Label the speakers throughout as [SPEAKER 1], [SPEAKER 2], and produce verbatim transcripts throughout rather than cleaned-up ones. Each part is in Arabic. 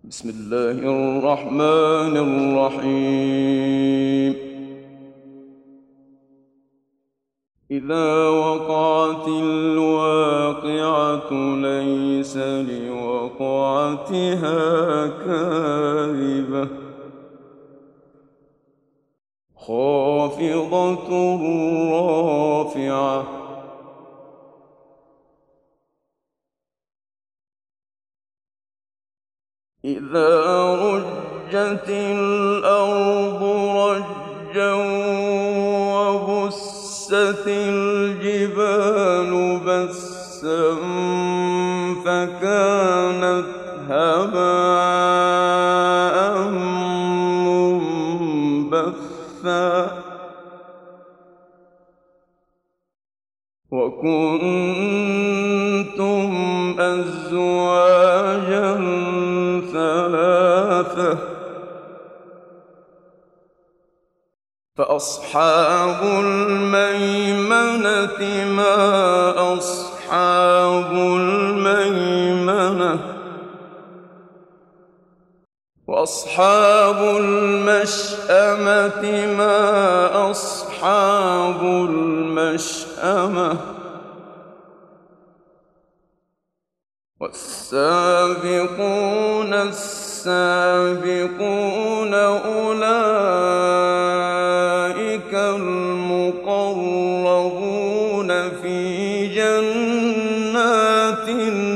[SPEAKER 1] بسم الله الرحمن الرحيم. إذا وقعت الواقعة ليس لوقعتها كاذبة خافضة رافعة إذا رجت الأرض رجا وبست الجبال بسا فكانت هباء منبثا وكنتم أزواجا ثلاثة فأصحاب الميمنة ما أصحاب الميمنة وأصحاب المشأمة ما أصحاب المشأمة والسابقون السابقون أولئك المقربون في جنات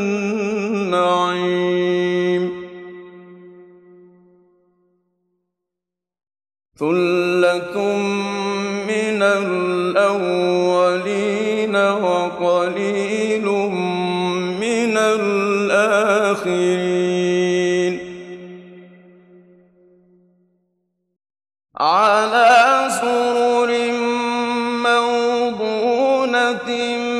[SPEAKER 1] النعيم ثلة من الأولين وقليل من الآخرين على سرر موضونة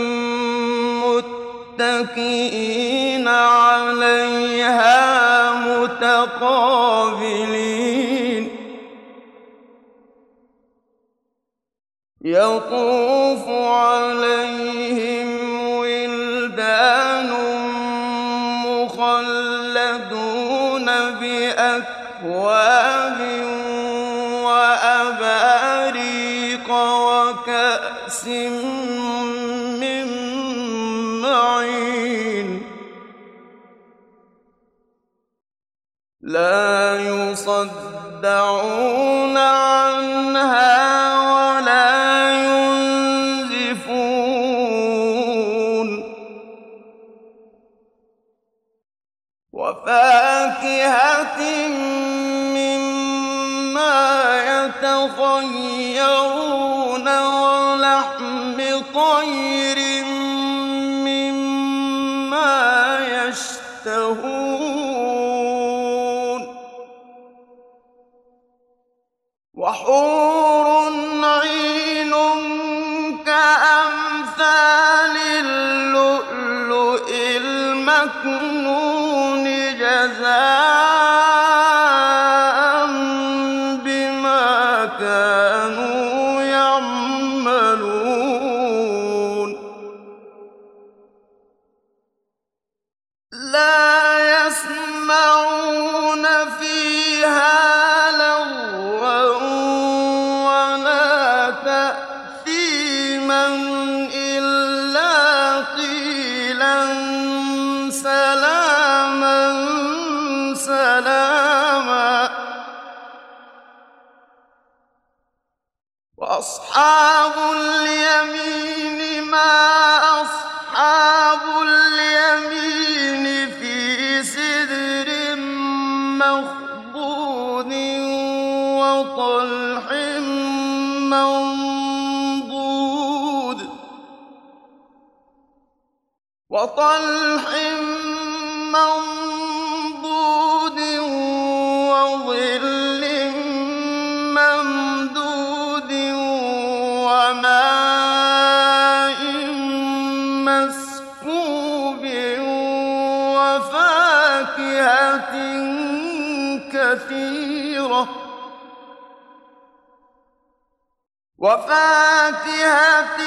[SPEAKER 1] متكئين عليها متقابلين يطوف عليهم ولدان مخلدون بأكواب وأباريق وكأس من معين لا يصدعون عنها ولا ينزفون وفاكهة مما يتخيرون ولحم طير مما يشتهون وحور عين كأمثال اللؤلؤ المكنون جزاء بما كانوا يعملون لا يسمعون فيها لغوا ولا تأثيما إلا قيلا سلاما سلاما وأصحاب اليمين ما أصحاب اليمين في سدر مخضود وطلح منضود وطلح منضود وظل ممدود وماء مسكوب وفاكهة كثيرة وفاكهة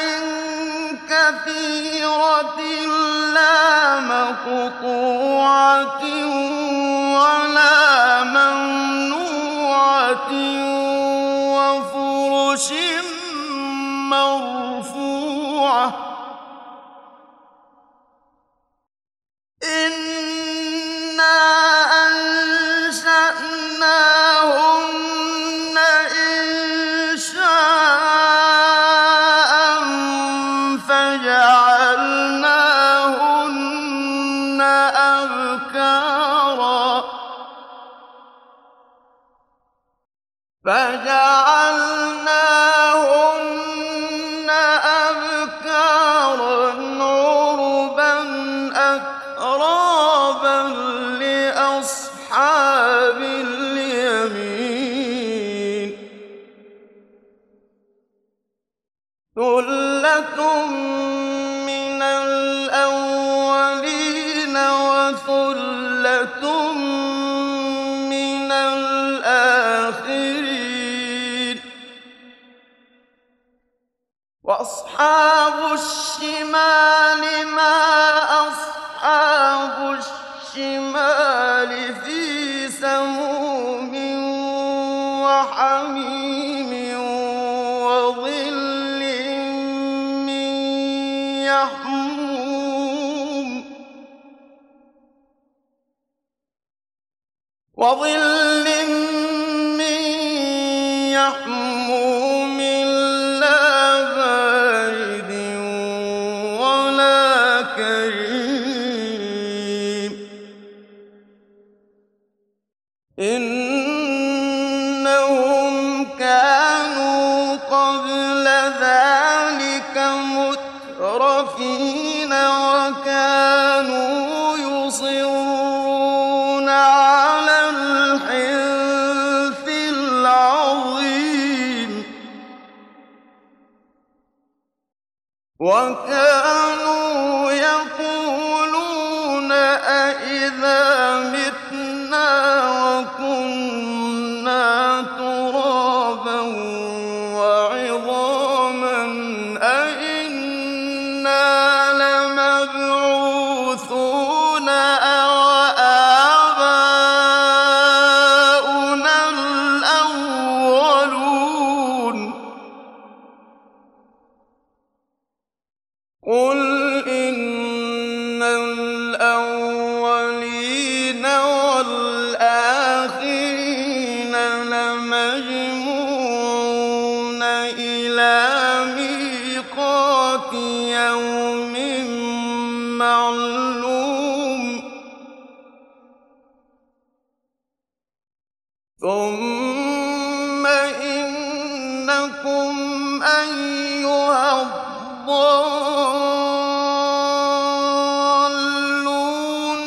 [SPEAKER 1] كثيرة لا مقطوعة ولا فجعلناهن أبكارا عربا أترابا لأصحاب اليمين ثلة من الأولين وثلة من الآخرين وأصحاب الشمال ما أصحاب الشمال في سموم وحميم وظل من يحموم وظل من يحموم لا بارد ولا كريم إنهم كانوا قبل ذلك مترفين وكانوا يصرون على الحنث العظيم وكانوا يقولون أئذا متنا وكنا ترابا وعظاما أئنا لمبعوثون أو آباؤنا الأولون قل إن الأولين والآخرين لمجموعون إلى ميقات يوم معلوم ثم إنكم أيها الضالون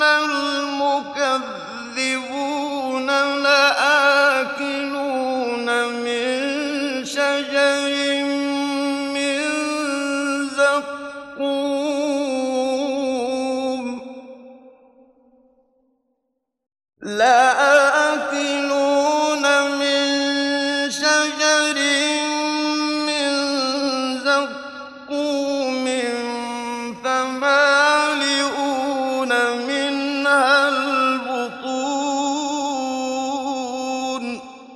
[SPEAKER 1] المكذبون لآكلون من شجر من زقوم لآكلون من شجر من زقوم فمالئون منها البطون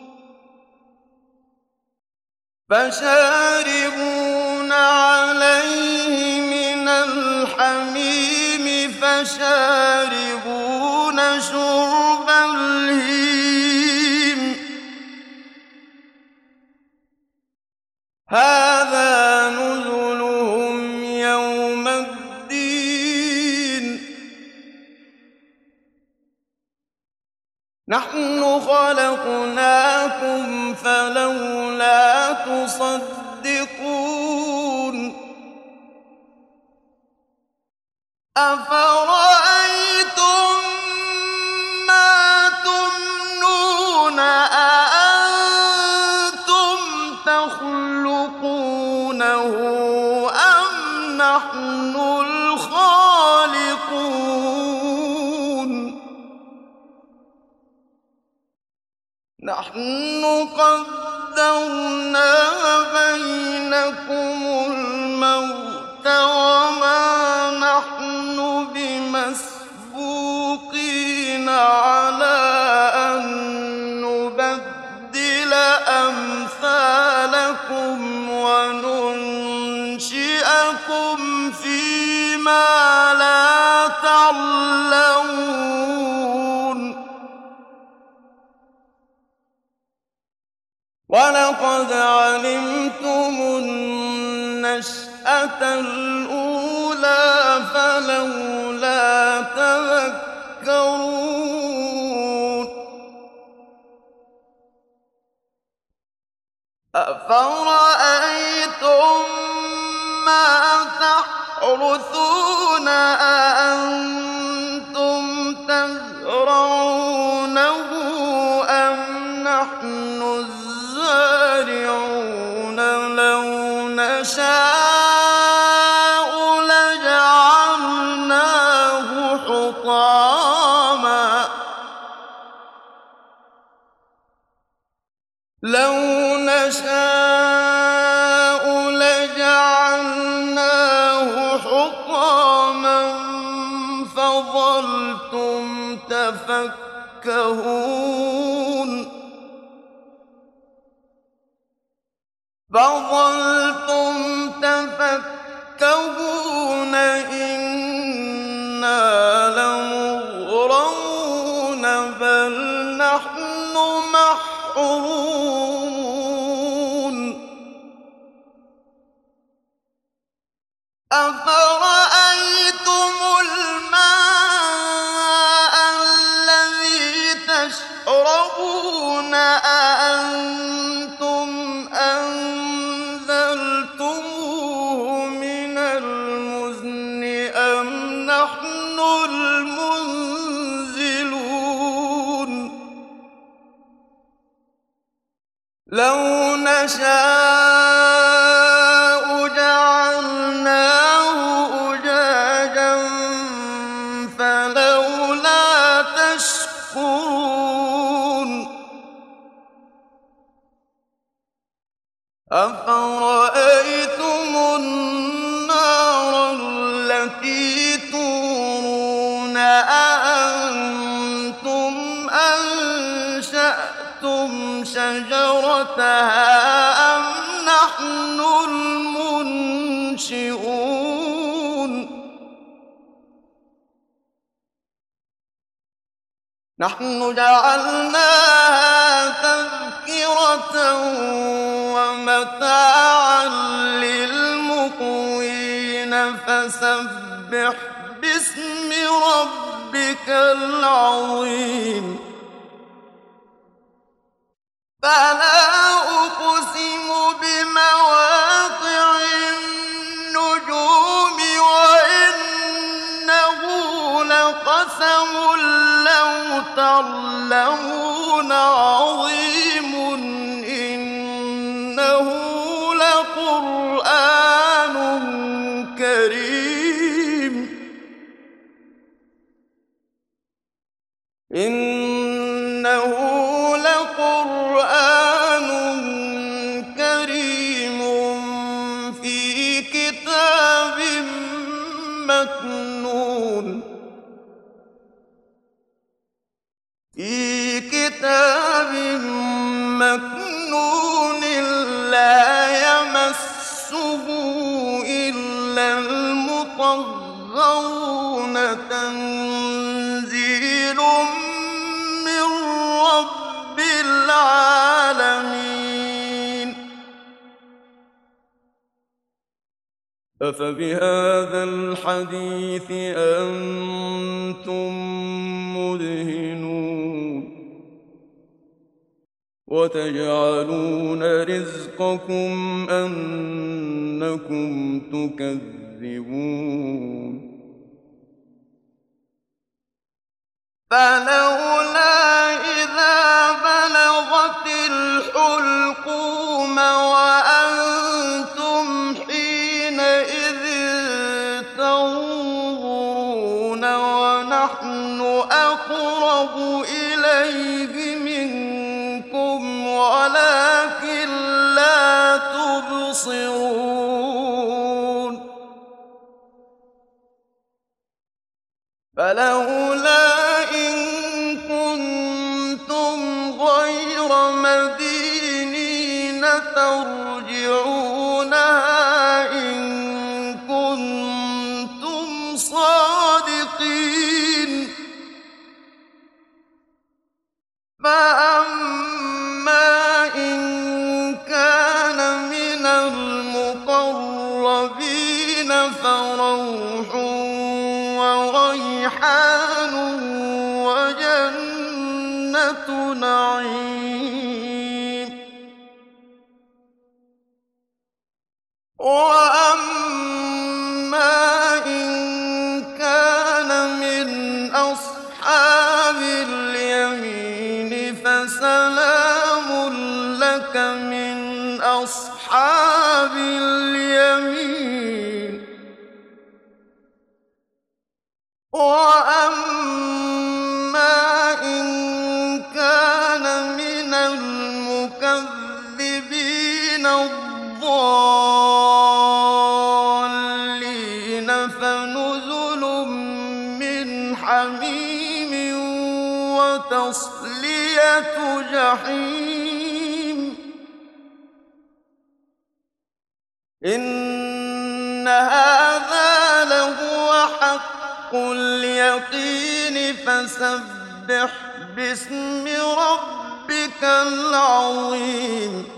[SPEAKER 1] فشاربون عليه من الحميم فشاربون شرب الهيم هذا نزلهم يوم الدين نحن خلقناكم فلولا تصدقون أفرأيتم ما تمنون أأنتم تخلقونه أم نحن الخالقون نحن قدرنا بينكم الموت وما نحن بمسبوقين على أن نبدل أمثالكم وننشئكم فيما لا تعلمون ولقد علمتم النشأة الأولى فلولا تذكرون أفرأيتم ما تحرثون أأنتم تزرعونه أم نحن الزارعون لو نشاء لجعلناه حطاما لو نشاء لجعلناه حطاما فظلتم تفكهون فظلتم تفكهون إنا لمغرمون بل نحن محرومون أفرأيتم الماء الذي تشربون أأنتم أنزلتموه من المزن أم نحن المنزلون لو نشاء جعلناه أجاجا فلولا تشكرون أفرأيتم النار التي تورون أأنتم أنشأتم شجرتها أم نحن المنشئون نحن جعلناها تذكرة ومتاعا للمقوين فسبح باسم ربك العظيم فلا أقسم بمواقع النجوم وإنه لقسم لو تعلمون عظيم إنه لقرآن كريم إنه لقرآن كريم في كتاب مكنون في كتاب مكنون لا يمسه إلا المطهرون تنزيل من رب العالمين أفبهذا الحديث أنتم مدهنون وتجعلون رزقكم أنكم تكذبون فلولا إذا بلغت الحلقوم وأنتم حينئذ تنظرون ونحن أقرب إليه منكم ولكن لا تبصرون فلولا إن كنتم غير مدينين ترجعونها إن كنتم صادقين فأما إن كان من المقربين فروح وريحان وجنة نعيم أَصْحَابِ الْيَمِينِ وَأَمَّا إِن كَانَ مِنَ الْمُكَذِّبِينَ الضَّالِّينَ فَنُزُلٌ مِّنْ حَمِيمٍ وَتَصْلِيَةُ جَحِيمٍ إِنَّ هَٰذَا لَهُوَ حَقُّ الْيَقِينِ فَسَبِّحْ بِاسْمِ رَبِّكَ الْعَظِيمِ